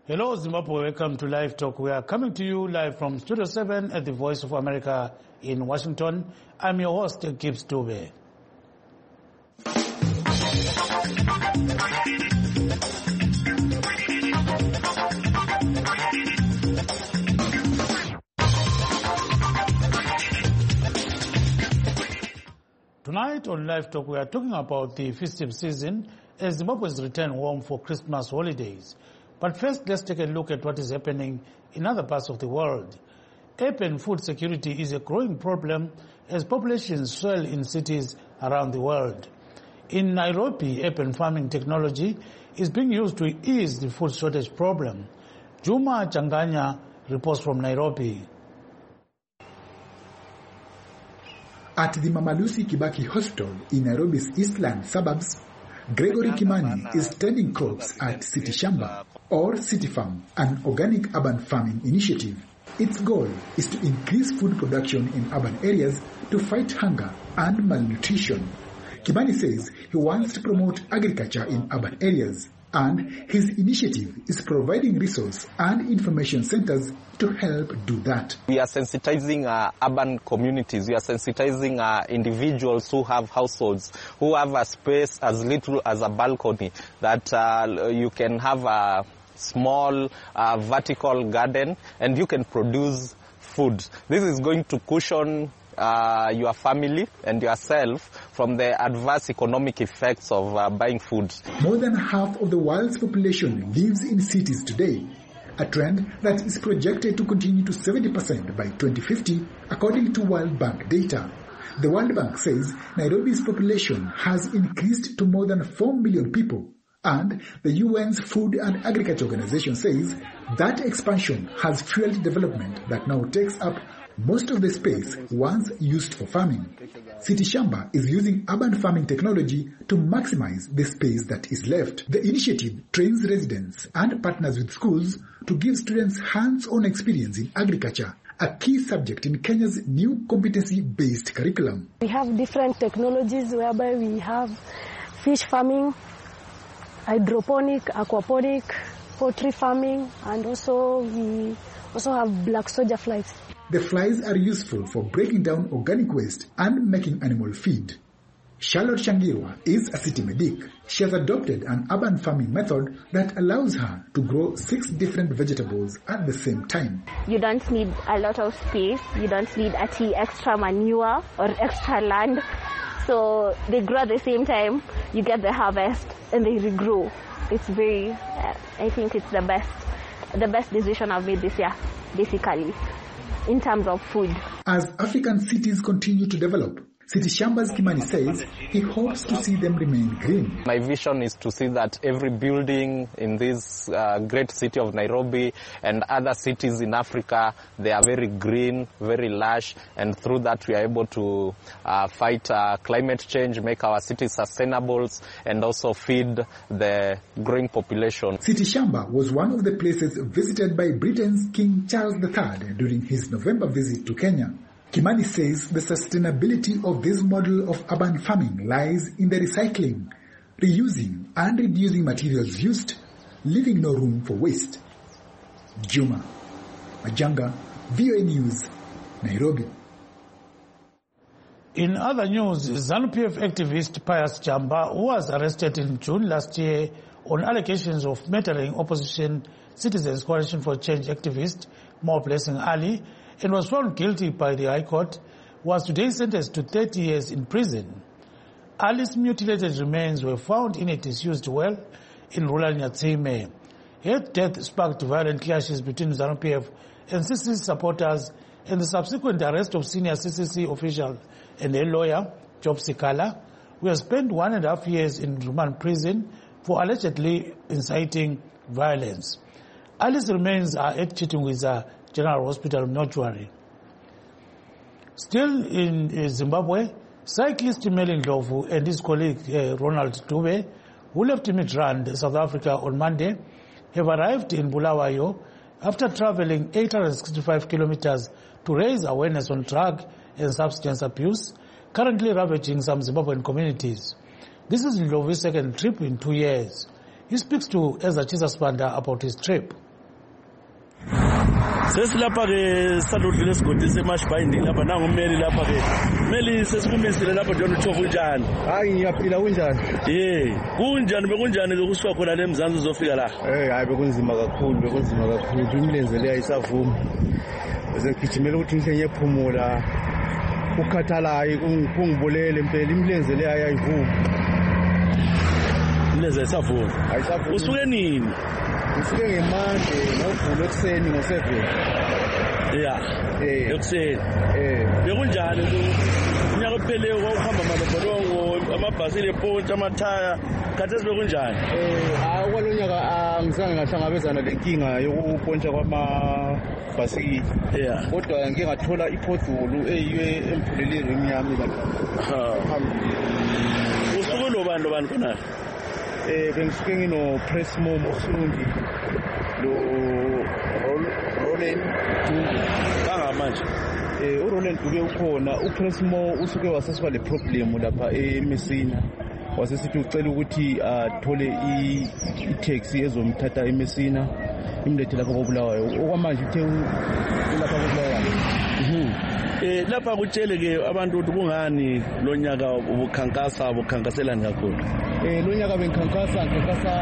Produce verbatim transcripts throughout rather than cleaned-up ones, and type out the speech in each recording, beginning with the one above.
Hello Zimbabwe, welcome to Live Talk. We are coming to you live from Studio seven at the Voice of America in Washington. I'm your host, Gibbs Dube. Tonight on Live Talk, we are talking about the festive season as Zimbabweans return home for Christmas holidays. But first, let's take a look at what is happening in other parts of the world. Urban food security is a growing problem as populations swell in cities around the world. In Nairobi, urban farming technology is being used to ease the food shortage problem. Juma Changanya reports from Nairobi. At the Mamalusi Kibaki Hospital in Nairobi's Eastland suburbs, Gregory Kimani is tending crops at City Shamba or City Farm, an organic urban farming initiative. Its goal is to increase food production in urban areas to fight hunger and malnutrition. Kimani says he wants to promote agriculture in urban areas, and his initiative is providing resource and information centers to help do that. We are sensitizing uh, urban communities. We are sensitizing uh, individuals who have households, who have a space as little as a balcony, that uh, you can have a small uh, vertical garden and you can produce food. This is going to cushion Uh, your family and yourself from the adverse economic effects of uh, buying food. More than half of the world's population lives in cities today, a trend that is projected to continue to seventy percent by twenty fifty, according to World Bank data. The World Bank says Nairobi's population has increased to more than four million people, and the U N's Food and Agriculture Organization says that expansion has fueled development that now takes up most of the space once used for farming. City Shamba is using urban farming technology to maximize the space that is left. The initiative trains residents and partners with schools to give students hands-on experience in agriculture, a key subject in Kenya's new competency-based curriculum. We have different technologies whereby we have fish farming, hydroponic, aquaponic, poultry farming, and also we also have black soldier flies. The flies are useful for breaking down organic waste and making animal feed. Charlotte Shangirwa is a city medic. She has adopted an urban farming method that allows her to grow six different vegetables at the same time. You don't need a lot of space. You don't need actually extra manure or extra land. So they grow at the same time. You get the harvest and they regrow. It's very, uh, I think it's the best, the best decision I've made this year, basically, in terms of food. As African cities continue to develop, City Shamba's Kimani says he hopes to see them remain green. My vision is to see that every building in this uh, great city of Nairobi and other cities in Africa, they are very green, very lush, and through that we are able to uh, fight uh, climate change, make our cities sustainable, and also feed the growing population. City Shamba was one of the places visited by Britain's King Charles the Third during his November visit to Kenya. Kimani says the sustainability of this model of urban farming lies in the recycling, reusing and reducing materials used, leaving no room for waste. Juma Majanga, V O A News, Nairobi. In other news, ZANU P F activist Pius Chamba, who was arrested in June last year on allegations of murdering opposition Citizens Coalition for Change activist Mo Blessing Ali, and was found guilty by the High Court, was today sentenced to thirty years in prison. Ali's mutilated remains were found in a disused well in rural Nyatsime. Her death sparked violent clashes between ZANU P F and C C C supporters and the subsequent arrest of senior C C C official and a lawyer, Job Sikala, who has spent one and a half years in remand prison for allegedly inciting violence. Ali's remains are at Chitungwiza General Hospital mortuary. Still in uh, Zimbabwe, cyclist Melin Ndlovu and his colleague uh, Ronald Dube, who left Midrand, South Africa on Monday, have arrived in Bulawayo after traveling eight hundred sixty-five kilometers to raise awareness on drug and substance abuse, currently ravaging some Zimbabwean communities. This is Ndlovu's second trip in two years. He speaks to Ezra Chisaspanda about his trip. Sesilapha ke saludlule sigodi semashibhayini lapha nangummeli lapha ke. Meli sesibumisile lapha John Uthofu njani? Hayi ngiyaphila kunjani? Eh, kunjani bekunjani ke kusuka khona le Mzansi uzofika la? Eh, hayi bekunzima kakhulu, bekunzima kakhulu. Imilenze le ayisavumi. Bese ngigijimela ukuthi ngihle ngiphumula. Ukhathalayo kungibulele impela imilenze le ayayivumi. Imilenze ayisavumi. Ayisavumi. Usuke nini? Usuke ngemande ngovulo ekseni ngo-seven. Yeah. Eh, ekseni. Eh, bekunjani unyaka opheleyo kwahamba malobholongo amabhasi lepontsha amathaya khathesi bekunjani? Eh, akwalonyaka angizange ngahlangabezana lenkinga yokupontsha kwamabhasikili. Yeah. Kodwa ngike ngathola iphothulu eyiwe emphuleleni emnyama lapha. Usuke lobani lobani khona? Eh, bengisuke ngino Presmo Musundi lo Roland Dube kangamanje. Eh, uRoland Dube ukhona, uPresmo usuke wasesiba le problem lapha eMessina. Wasesithi ucela ukuthi athole i-taxi ezomthatha eMessina imlethe lapha koBulawayo. Okwamanje uthe lapha koBulawayo. Mhm. Eh lapha kutshele ke abantu ukuthi kungani lo nyaka ubukhankasa ubukhankaselani kakhulu? Eh lo nyaka bengikhankasa ngikhankasa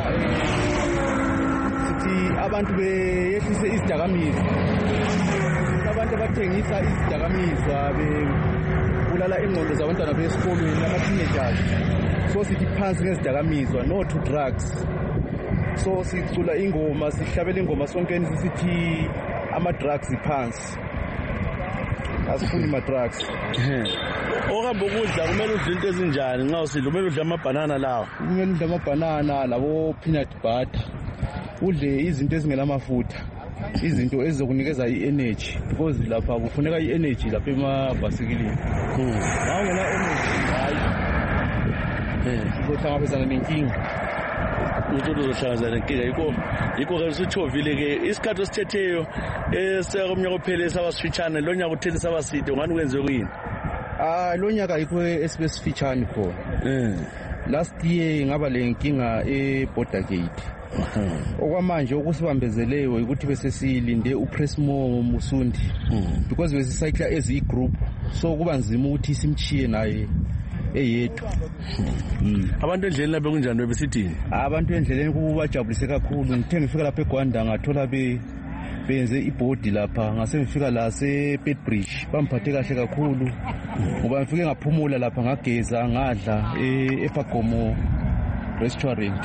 sithi abantu beyehlise izidakamizwa. Abantu abathengisa izidakamizwa bebulala ingqondo zabantwana besikolweni ama-teenagers. So sithi phansi ngezidakamizwa, no to drugs. So sicula ingoma, sihlabela ingoma sonke sithi ama-drugs phansi. Asifuni ma-drugs. Okuhamba ukudla kumele udle into ezinjani nxa usidla? Kumele udle amabhanana lawa. Kumele udle amabhanana labo peanut butter. Udle izinto ezingelamafutha. Izinto ezizokunikeza i-energy because lapha kufuneka i-energy lapha emabhasikilini. Nawe ngena energy hayi. Eh, uzohlangabezana nenkinga. Umuntu uzohlangabezana nenkinga yikho yikho ke usichovile ke isikhathi esithetheyo esekomnyaka ophele sabasifitshane lo nyaka uthele sabaside ngani kwenze kuyini? Ah lo nyaka yikho esibesifitshane khona. Eh. Last year ngaba lenkinga eBorder Gate. Okwamanje okusibambezeleyo ukuthi bese silinde uPresmo Musundi because besicycler as a group so kuba nzima ukuthi simchiye naye eyedwa. Abantu endleleni lapha kunjani besithi? Abantu endleleni kubajabulise kakhulu. Ngithe ngifika lapha eGwanda ngathola be benze ibhodi lapha ngase ngifika la seBedbridge bamphathe kahle kakhulu ngoba ngifike ngaphumula lapha ngageza ngadla ePagomo restaurant.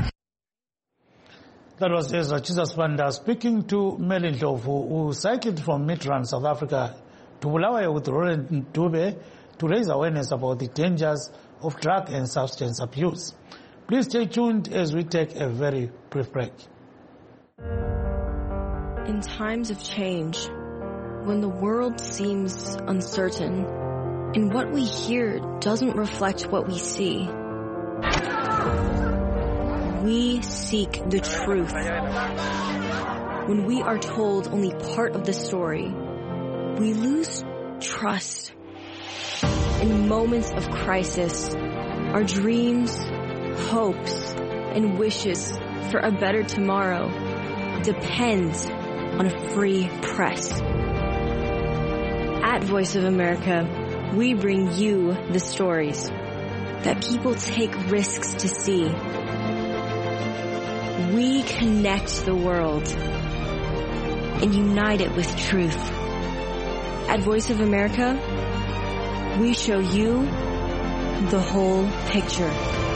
That was Ezra Chisasbanda speaking to Meli Ndlovu, who cycled from Midrand, South Africa to Bulawayo with Roland Dube to raise awareness about the dangers of drug and substance abuse. Please stay tuned as we take a very brief break. In times of change, when the world seems uncertain and what we hear doesn't reflect what we see, we seek the truth. When we are told only part of the story, we lose trust. In moments of crisis, our dreams, hopes, and wishes for a better tomorrow depend on a free press. At Voice of America, we bring you the stories that people take risks to see. We connect the world and unite it with truth. At Voice of America, we show you the whole picture.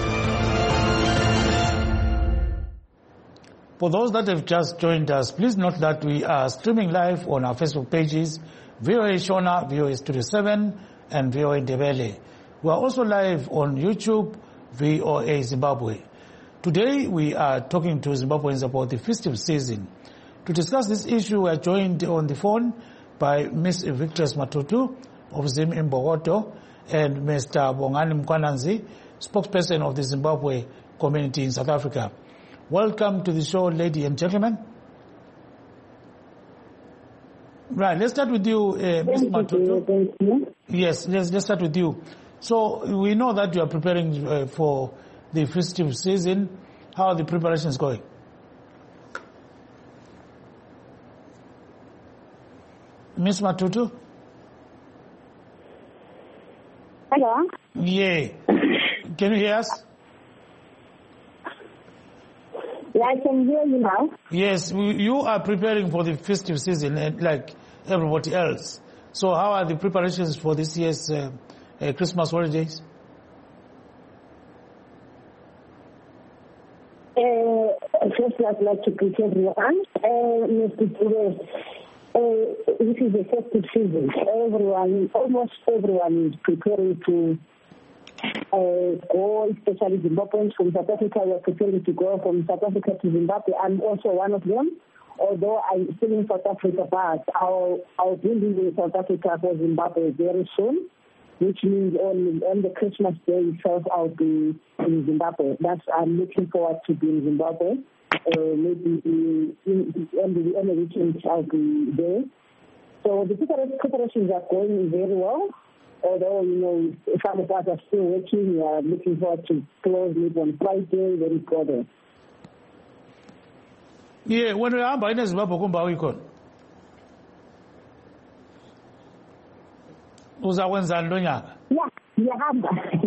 For those that have just joined us, please note that we are streaming live on our Facebook pages, V O A Shona, V O A Studio seven, and V O A Ndebele. We are also live on YouTube, V O A Zimbabwe. Today we are talking to Zimbabweans about the festive season. To discuss this issue, we are joined on the phone by Miss Victress Matutu of Zim in Bogoto and Mister Bongani Mkwananzi, spokesperson of the Zimbabwe community in South Africa. Welcome to the show, ladies and gentlemen. Right, let's start with you, uh, Miz Matutu. Thank you. Yes, let's, let's start with you. So we know that you are preparing uh, for the festive season. How are the preparations going? Miss Matutu? Hello? Yeah. Can you hear us? Yeah, I can hear you now. Yes, you are preparing for the festive season like everybody else. So how are the preparations for this year's uh, uh, Christmas holidays? Uh, first, I'd like to greet everyone. Uh, Mister Ture, uh, this is a festive season. Everyone, almost everyone is preparing to uh, go, especially Zimbabweans from South Africa. We are preparing to go from South Africa to Zimbabwe. I'm also one of them. Although I'm still in South Africa, but I'll, I'll be leaving South Africa for Zimbabwe very soon, which means on, on the Christmas day itself, I'll be in Zimbabwe. That's, I'm looking forward to being in Zimbabwe. Uh, maybe in, in, on the on the weekend, I'll be there. So the preparations are going very well. Although, you know, some of us are still working, we are looking forward to close maybe on Friday, very good. Yeah, when we are buying a Zimbabwe, kumba wikon. Uza wenza ndonyaka? Yeah, ngiyahamba.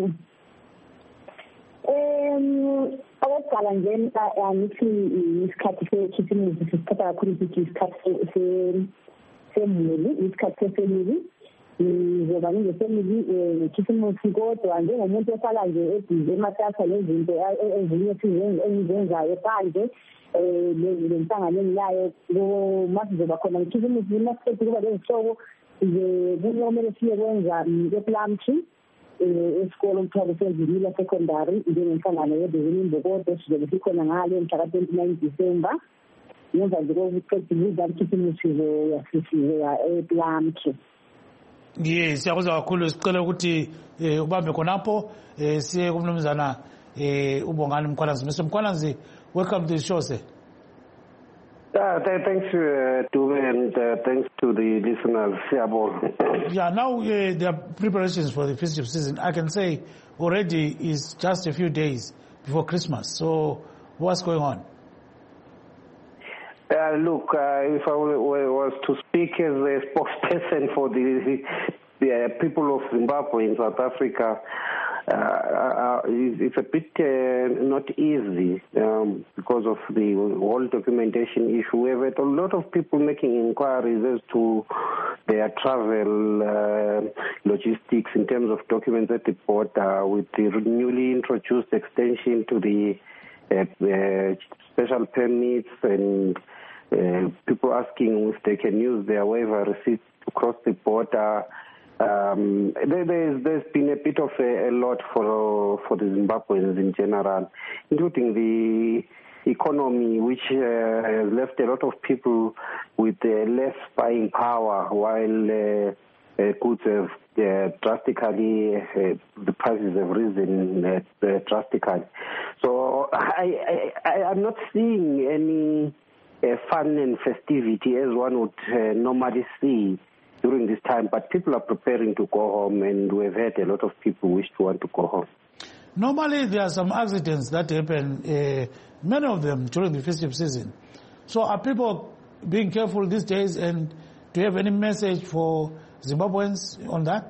Um, okokuqala nje angithi isikhathi sekhisimusi sisithatha kakhulu ukuthi isikhathi semuli, isikhathi sefamily. Ngizoba ngingefamily ngekhisimusi kodwa njengomuntu ohlala nje ebhizi ematasa nezinto ezinye engizenzayo phandle um lenhlangano engilayo masizoba khona ngekhisimusi masiqeda kuba lezihloko kumele siye kwenza eplumtree esikolo umthwalo senzimila secondary njengenhlangano yebhizinimbo kodwa sizobe sikhona ngale mhla ka-twenty-nine December ngemva nje kokuqeda ukudla ikhisimusi sizoya eplumtree. Yes, siyakuzwa kakhulu sicela ukuthi ubambe khonapho siye kumnumzana uBongani Mkhwanazi. Mister Mkhwanazi, welcome to the show, sir. Uh, th- thanks uh, to and uh, thanks to the listeners. Yeah, now uh, there are preparations for the festive season. I can say already is just a few days before Christmas. So what's going on? Uh, look, uh, if I was to speak as a spokesperson for the, the uh, people of Zimbabwe in South Africa, uh, uh, it's a bit uh, not easy um, because of the whole documentation issue. We have had a lot of people making inquiries as to their travel uh, logistics in terms of documents at the border with the newly introduced extension to the uh, uh, special permits and Uh, people asking if they can use their waiver receipts to cross the border. Um, there, there's, there's been a bit of a, a lot for for the Zimbabweans in general, including the economy, which uh, has left a lot of people with uh, less buying power, while uh, uh, goods have uh, drastically, uh, the prices have risen uh, uh, drastically. So I, I, I, I'm not seeing any Uh, fun and festivity as one would uh, normally see during this time, but people are preparing to go home, and we've had a lot of people wish to want to go home. Normally there are some accidents that happen, uh, many of them during the festive season. So are people being careful these days, and do you have any message for Zimbabweans on that?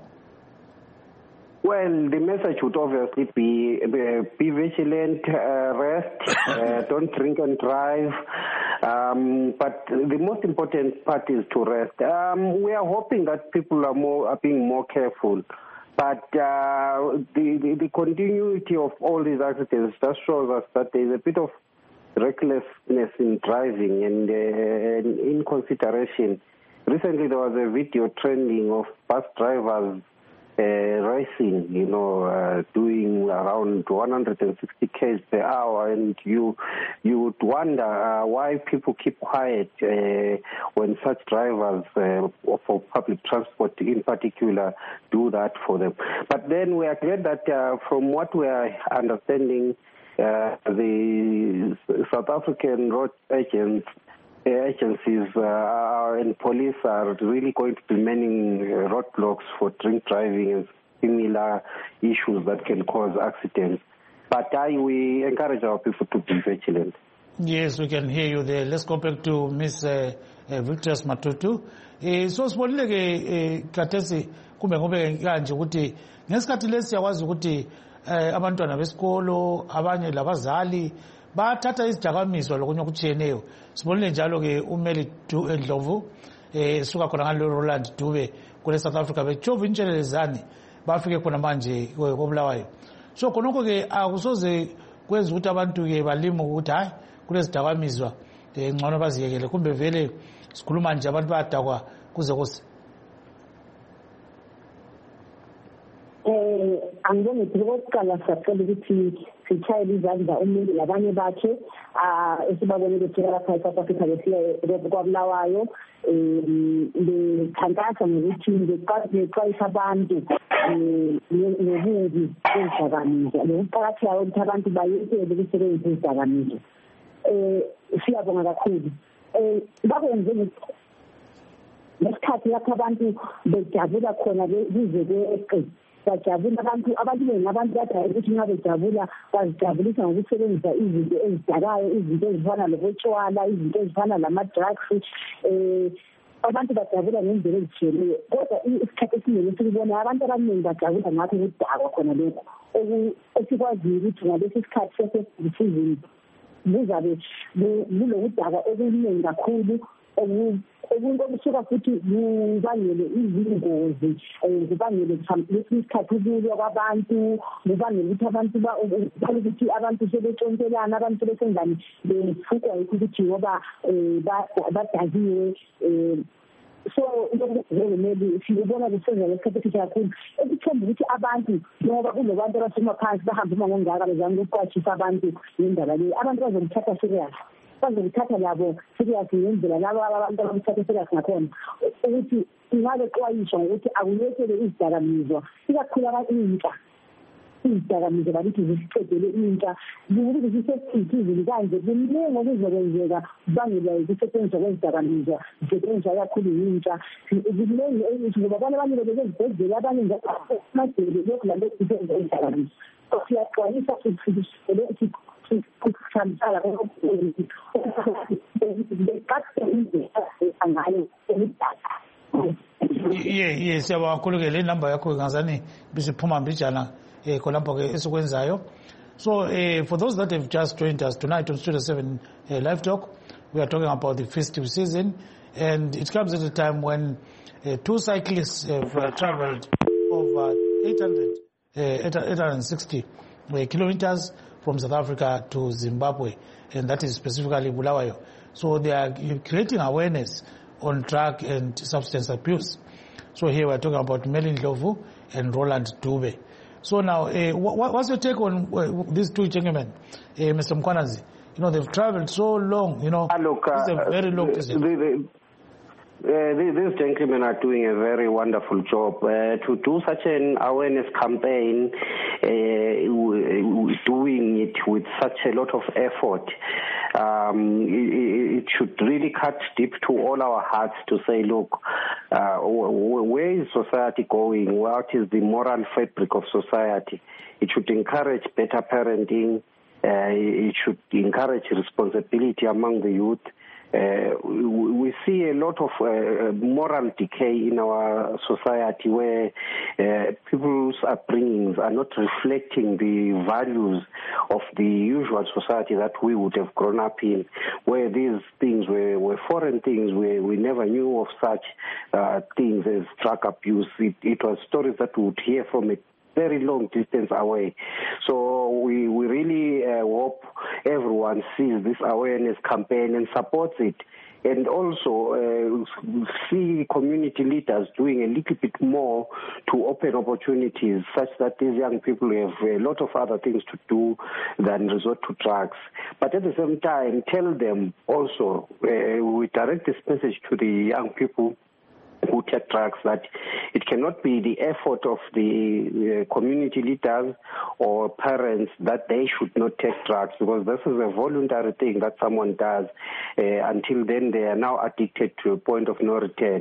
Well, the message would obviously be uh, be vigilant, uh, rest, uh, don't drink and drive. Um, but the most important part is to rest. Um, we are hoping that people are more are being more careful. But uh, the, the, the continuity of all these accidents just shows us that there is a bit of recklessness in driving and, uh, and inconsideration. Recently, there was a video trending of bus drivers Uh, racing, you know, uh, doing around one hundred sixty kilometers per hour, and you you would wonder uh, why people keep quiet uh, when such drivers uh, for public transport in particular do that for them. But then we are glad that uh, from what we are understanding, uh, the South African road agents agencies uh, and police are really going to be manning roadblocks for drink driving and similar issues that can cause accidents. But I, we encourage our people to be vigilant. Yes, we can hear you there. Let's go back to Miss uh, uh, Victorious Matutu. Eh, so sibonile ke eh, Katesi kumbe ngobe kanje ukuthi ngesikhathi lesi siyakwazi ukuthi eh, abantwana besikolo abanye labazali bathatha izidakamizwa lokunye okutshiyeneyo. Sibonile njalo ke uMeli Ndlovu eh suka khona ngalo Roland Dube kule South Africa betshova intshelelezane bafike khona manje kobulawayo. So khonoko ke akusoze kwenza ukuthi abantu ke balima ukuthi hayi kulezidakamizwa ngcono baziyekele kumbe vele sikhuluma nje abantu bayadakwa kuze kuse. Eh angibona ukuthi okokuqala saqala ukuthi sitshayele izandla umuntu labanye bakhe ah esibabone betheka lapha eSouth Africa besiya kwabulawayo eh lekhankasa ngokuthi ngeqhaza abantu ngobubi bezidakamizwa lokuqakatheka ukuthi abantu bayekele ukusebenzisa izidakamizwa. Eh siyabonga kakhulu eh bakwenze ngesikhathi lapho abantu bejabula khona bize beqe bajabula abantu abantu abantu badala ukuthi nxa bejabula bazijabulisa ngokusebenzisa izinto ezidakayo izinto ezifana lokutshwala izinto ezifana lama-drugs eh abantu bajabula ngendlela ezitshiyeneyo kodwa isikhathi esiningi sikubona abantu abaningi bajabula ngakho ukudakwa khona lokho esikwaziyo ukuthi ngalesi sikhathi sesesizini buzabe bulokudakwa okuningi kakhulu okunye okusuka futhi kubangele izingozi kubangele lesinye isikhathi ukulwa kwabantu kubangele ukuthi abantu ukuthi abantu sebetshontshelana abantu sebesenzani befukwa yikho ukuthi ngoba badakiwe. So maybe sibona kusenza lesikhathi kakhulu ekuthemba ukuthi abantu ngoba kunobantu abasemaphansi bahamba uma ngongaka bezama ukuqwashisa abantu ngendaba le abantu bazomthatha serious bazomthatha labo serious ngendlela labo abantu abamthatha serious ngakhona ukuthi ingabe xwayiswa ukuthi akuyekele izidakamizwa ikakhulu abantu izidakamizwa bakithi zisiqedele intsha ukuthi zisesithizini kanje kuningi okuzokwenzeka bangela ukusetshenziswa kwezidakamizwa zisetshenziswa kakhulu intsha kuningi ngoba abanye abanye bezezibhedlela abanye amagele lokhu lalokhu kusenza izidakamizwa siyaxwayisa kuhambisana yeah yeah siyabonga kakhulu ke le number yakho ngazani bisiphuma mbijana eh kolapho ke esikwenzayo. So uh, for those that have just joined us tonight on Studio seven uh, Live Talk, we are talking about the festive season, and it comes at a time when uh, two cyclists have uh, traveled over eight hundred, uh, eight hundred sixty uh, kilometers from South Africa to Zimbabwe, and that is specifically Bulawayo. So they are creating awareness on drug and substance abuse. So here we are talking about Meli Ndlovu and Roland Dube. So now, uh, what, what's your take on uh, these two gentlemen, uh, Mister Mkwanazi? You know, they've traveled so long, you know, uh, look, uh, it's a very long distance. Uh, these gentlemen are doing a very wonderful job. Uh, to do such an awareness campaign, uh, doing it with such a lot of effort, um, it, it should really cut deep to all our hearts to say, look, uh, where is society going? What is the moral fabric of society? It should encourage better parenting. Uh, it should encourage responsibility among the youth. Uh, we see a lot of uh, moral decay in our society where uh, people's upbringings are not reflecting the values of the usual society that we would have grown up in, where these things were, were foreign things, where we never knew of such uh, things as drug abuse. It, it was stories that we would hear from a very long distance away. So we, we really uh, hope everyone sees this awareness campaign and supports it. And also uh, see community leaders doing a little bit more to open opportunities such that these young people have a lot of other things to do than resort to drugs. But at the same time, tell them also, uh, we direct this message to the young people who take drugs, that it cannot be the effort of the uh, community leaders or parents that they should not take drugs, because this is a voluntary thing that someone does. Uh, until then, they are now addicted to a point of no return.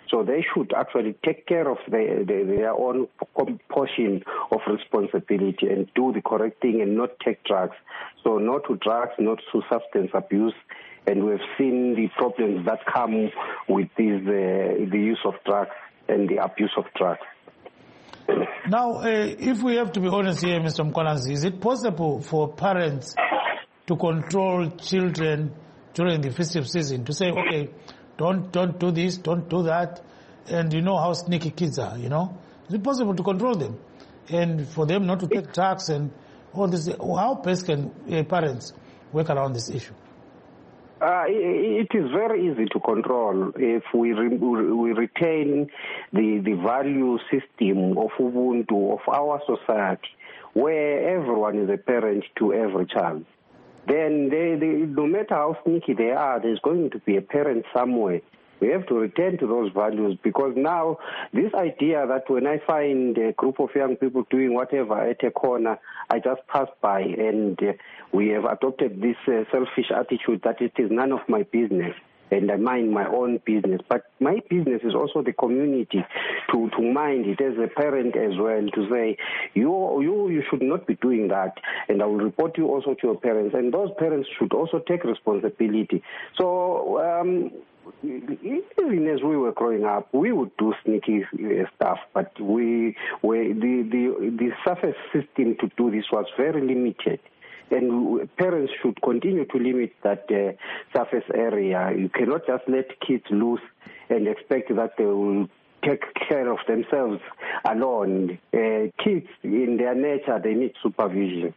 So they should actually take care of the, the, their own portion of responsibility and do the correct thing and not take drugs. So no to drugs, not to substance abuse. And we've seen the problems that come with this, uh, the use of drugs and the abuse of drugs. Now, uh, if we have to be honest here, Mister Mkhwanazi, is it possible for parents to control children during the festive season, to say, okay, don't don't do this, don't do that, and you know how sneaky kids are, you know? Is it possible to control them and for them not to take drugs and all this? How best can uh, parents work around this issue? Uh, it, it is very easy to control if we re, we retain the, the value system of Ubuntu, of our society, where everyone is a parent to every child. Then they, they, no matter how sneaky they are, there's going to be a parent somewhere. We have to return to those values, because now this idea that when I find a group of young people doing whatever at a corner, I just pass by, and uh, we have adopted this uh, selfish attitude that it is none of my business and I mind my own business. But my business is also the community to, to mind it as a parent as well, to say, you, you, you should not be doing that, and I will report you also to your parents, and those parents should also take responsibility. So, um, even as we were growing up, we would do sneaky stuff, but we, we the, the, the surface system to do this was very limited. And parents should continue to limit that uh, surface area. You cannot just let kids loose and expect that they will take care of themselves alone. Uh, kids, in their nature, they need supervision.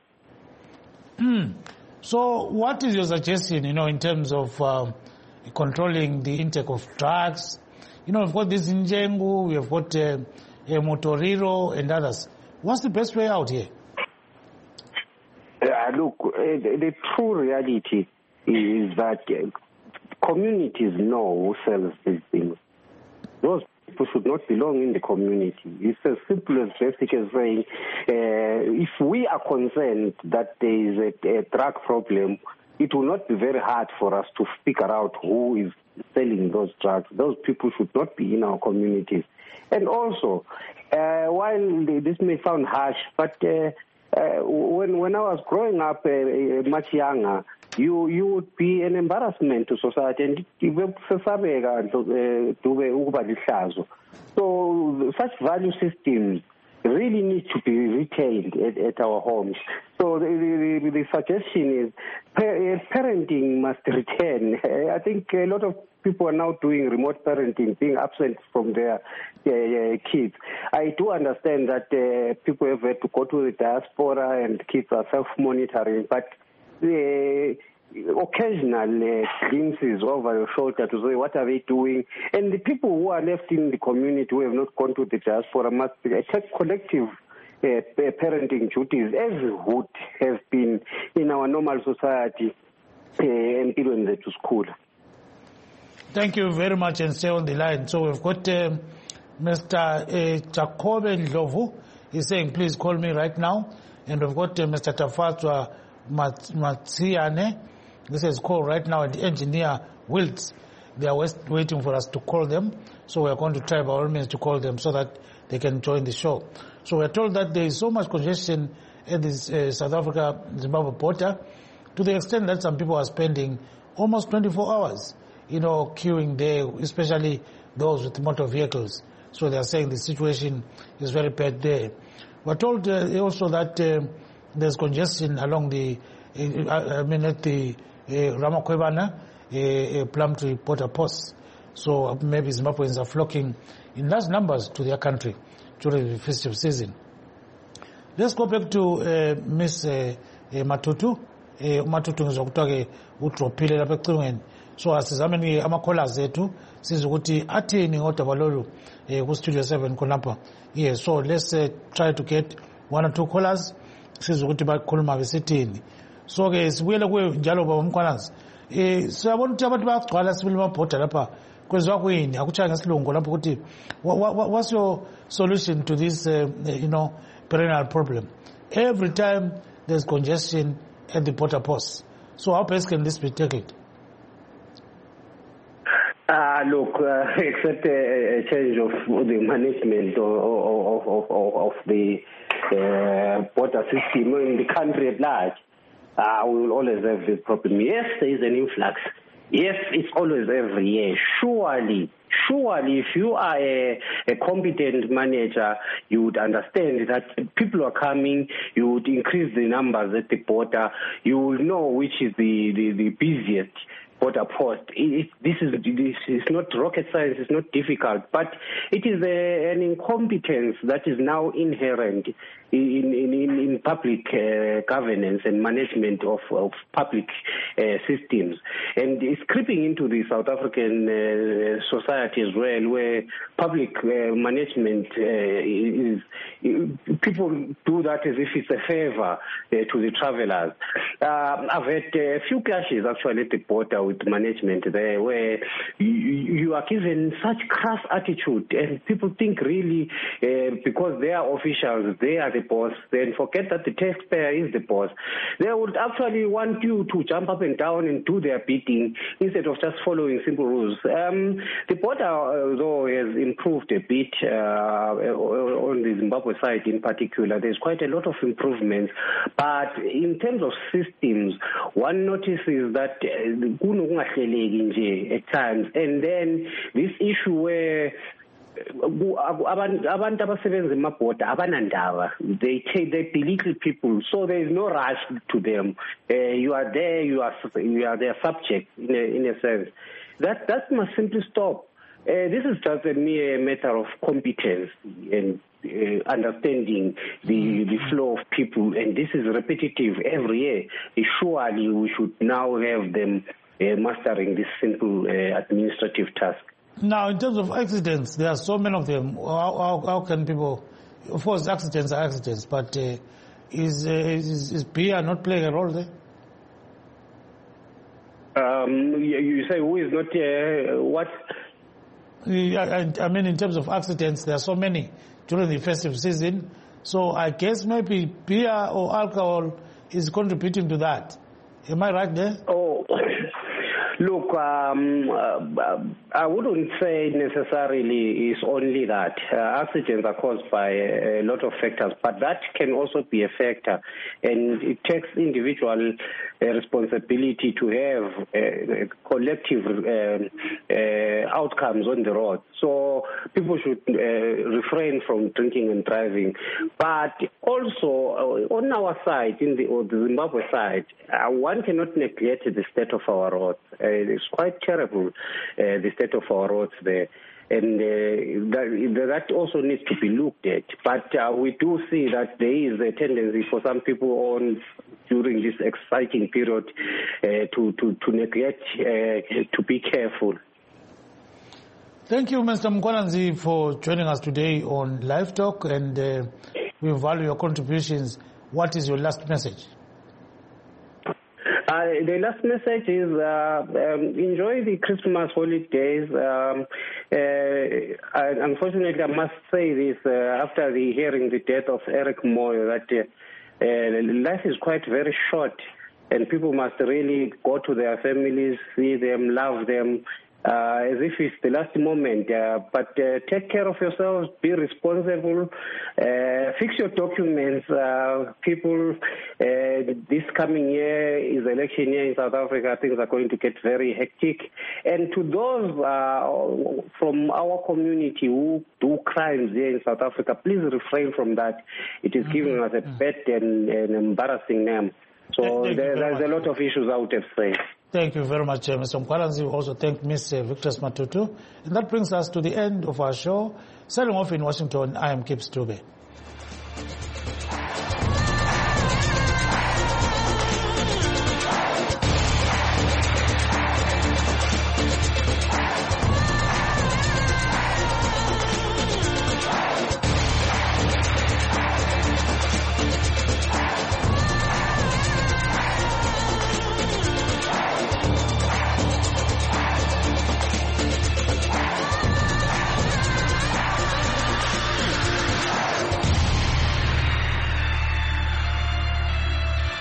Mm. So what is your suggestion, you know, in terms of um, controlling the intake of drugs? You know, we've got this Njengu, we've got uh, uh, Motoriro and others. What's the best way out here? Uh, look, uh, the, the true reality is that uh, communities know who sells these things. Those people should not belong in the community. It's as simple as basic as saying, uh, if we are concerned that there is a, a drug problem, it will not be very hard for us to figure out who is selling those drugs. Those people should not be in our communities. And also, uh, while this may sound harsh, but uh, uh, when when I was growing up uh, much younger, you you would be an embarrassment to society, and so such value systems really need to be retained at, at our homes. So the, the, the suggestion is parenting must return. I think a lot of people are now doing remote parenting, being absent from their uh, kids. I do understand that uh, people have had to go to the diaspora and kids are self-monitoring, but uh, occasional uh, glimpses over your shoulder to say what are they doing, and the people who are left in the community who have not gone to the diaspora must take collective uh, parenting duties, as would have been in our normal society uh, and even to school. Thank you very much, and stay on the line. So we've got uh, Mister Uh, Jacobe Ndlovu. He's saying, please call me right now. And we've got uh, Mister Tafatwa Matsiane. This is call right now, and the engineer Wilts. They are waiting for us to call them. So we are going to try by all means to call them so that they can join the show. So we are told that there is so much congestion at this uh, South Africa-Zimbabwe border, to the extent that some people are spending almost twenty-four hours, you know, queuing there, especially those with motor vehicles. So they are saying the situation is very bad there. We are told uh, also that uh, there's congestion along the, uh, I mean, at the uh, Ramakwebana, uh, uh, Plumtree border post. So maybe Zimbabweans are flocking in large numbers to their country during the festive season. Let's go back to uh, Miss uh, uh, Matutu. Uh, Matutu ngizokutwa utropile lapha ecingweni. So asizameni ama-callers ethu siza ukuthi athini ngodaba lolu eh ku studio seven khonapha. Yes, so let's uh, try to get one or two callers siza ukuthi bakhuluma besithini. So ke sibuyele kuwe njalo baba Mkhwanazi. Eh siyabona ukuthi abantu bayagcwala sibili mabhoda lapha kwezwa kuyini akuchanga ngesilungu lapho ukuthi what's your solution to this uh, you know perennial problem? Every time there's congestion at the border posts. So how best can this be tackled? Uh, look, uh, except a, a change of the management of, of, of, of, of the uh, border system in the country at large, uh, we will always have this problem. Yes, there is an influx. Yes, it's always every year. Surely, surely, if you are a, a competent manager, you would understand that people are coming, you would increase the numbers at the border, you will know which is the, the, the busiest border post. It, it, this is this is not rocket science, it's not difficult, but it is a, an incompetence that is now inherent in, in, in, in public uh, governance and management of, of public uh, systems. And it's creeping into the South African uh, society as well, where public uh, management uh, is, people do that as if it's a favor uh, to the travelers. Uh, I've had a few clashes actually at the border with management there, where you, you are given such crass attitude, and people think really uh, because they are officials, they are the boss, then forget that the taxpayer is the boss. They would actually want you to jump up and down and do their bidding instead of just following simple rules. Um, the border, uh, though, has improved a bit uh, on the Zimbabwe side in particular. There's quite a lot of improvements, but in terms of systems, one notices that uh, at times, and then this issue where abantu abasebenza emabhoda abanandaba, they take they belittle people, so there is no rush to them. Uh, you are there, you are you are their subject in a, in a sense. That that must simply stop. Uh, this is just a mere matter of competence and uh, understanding the the flow of people, and this is repetitive every year. Surely we should now have them uh, mastering this simple uh, administrative task. Now, in terms of accidents, there are so many of them. How, how, how can people... Of course, accidents are accidents, but uh, is, uh, is, is P R not playing a role there? Um, you, you say who is not... Uh, what? I, I mean, in terms of accidents, there are so many during the festive season. So I guess maybe beer or alcohol is contributing to that. Am I right there? Oh, look, um, uh, I wouldn't say necessarily it's only that. Uh, accidents are caused by a, a lot of factors, but that can also be a factor. And it takes individual uh, responsibility to have uh, collective uh, uh, outcomes on the road. So people should uh, refrain from drinking and driving. But also, uh, on our side, in the, or the Zimbabwe side, uh, one cannot neglect the state of our roads. Uh, it's quite terrible, uh, the state of our roads there. And uh, that, that also needs to be looked at. But uh, we do see that there is a tendency for some people on during this exciting period uh, to, to, to neglect, uh, to be careful. Thank you, Mister Mkwananzi, for joining us today on Live Talk, and uh, we value your contributions. What is your last message? Uh, the last message is uh, um, enjoy the Christmas holidays. Um, uh, I, unfortunately, I must say this uh, after the hearing the death of Eric Moyo, that uh, uh, life is quite very short, and people must really go to their families, see them, love them, Uh, as if it's the last moment, uh, but uh, take care of yourselves, be responsible, uh, fix your documents. Uh, people, uh, this coming year is election year in South Africa. Things are going to get very hectic. And to those uh, from our community who do crimes here in South Africa, please refrain from that. It is giving us a bad and, and embarrassing name. So there, there's a lot of issues out of say. Thank you very much, uh, Mister Mkwananzi. We also thank Miz Uh, Victor Matutu. And that brings us to the end of our show. Signing off in Washington, I am Kip Stube.